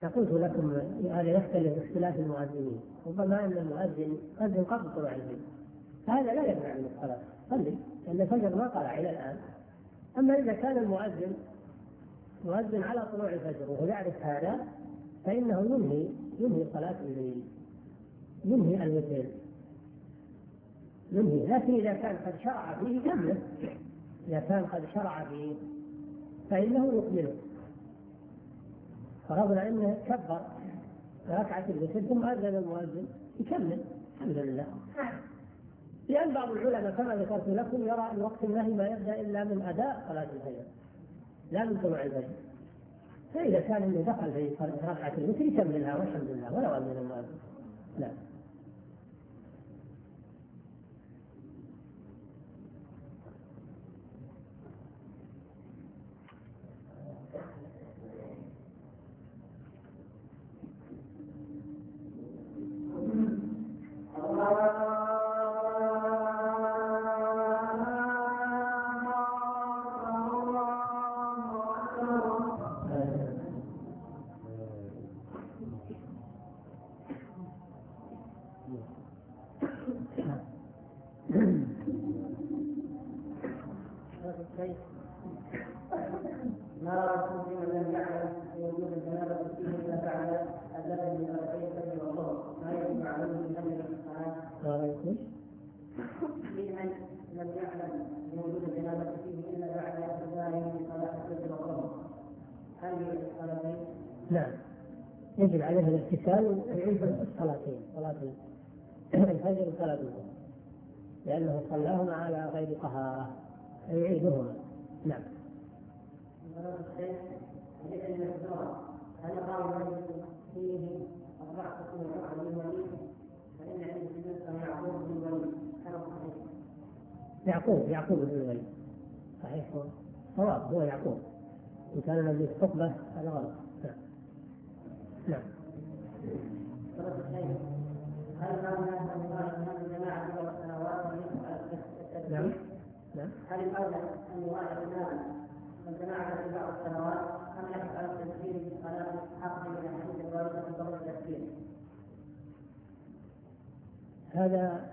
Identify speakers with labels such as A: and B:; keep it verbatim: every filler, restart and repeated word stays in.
A: قلت لكم هذا يختلف باختلاف المؤذنين، ربما أن المؤذن يؤذن قبل طلوع الفجر، هذا لا يمنع من الصلاة، صلي لأن الفجر ما طلع إلى الآن. أما إذا كان المؤذن مؤذن على طلوع الفجر وهو يعرف هذا فإنه ينهي ينهي صلاة الليل، ينهي الوتر، ينهي. لكن إذا كان قد شرع فيه كمله، إذا كان قد شرع فيه فإنه يكمله. فرضنا أنه كبر ركعة الوتر ثم أذن المؤذن يكمل الحمد لله. لأن بعض العلماء كما ذكرت لكم يرى أن وقت النهي ما يبدأ إلا من أداء صلاة الفجر لا من طلوع الفجر، فإذا كان اللي دخل في ركعة الوتر يكملها والحمد لله ولو أذن المؤذن. لا. نعم يجب عليه الاغتسال ويعيد الصلاتين، صلاة الفجر وصلاة الظهر، لأنه صلاهما على غير طهارة يعيدهما. نعم. هل قال فيه الرأس من الرأس الوليد فإن عند الناس يعقوب بن الوليد يعقوب يعقوب بن الوليد صحيح، هو صواب هو يعقوب، إن كان الذي خطبة هذا غلط. نعم. هل الأولى أن يواجه الجماعة في السنوات نعم نعم هل الأولى أن يواجه الجماعة في بعض السنوات أم يفعل التسجيل في الصلاة حقا من الحديث الواردة في ضرورة التسجيل؟ هذا